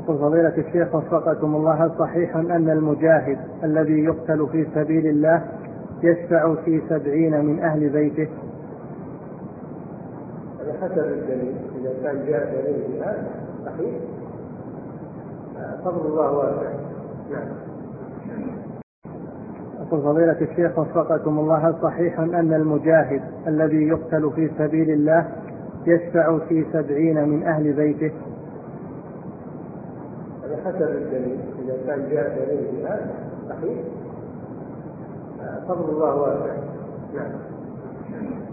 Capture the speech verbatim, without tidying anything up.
يقول فضيلة الشيخ وفقكم الله، هل صحيح أن المجاهد الذي يقتل في سبيل الله يشفع في سبعين من أهل بيته؟ على حسب الدليل، إذا كان جاء دليل بهذا صحيح، فضل الله واسع. نعم. يقول فضيلة الشيخ وفقكم الله، هل صحيح أن المجاهد الذي يقتل في سبيل الله يشفع في سبعين من أهل بيته؟ على حسب الدليل، إذا كان جاء دليل بهذا صحيح، فضل الله واسع. نعم.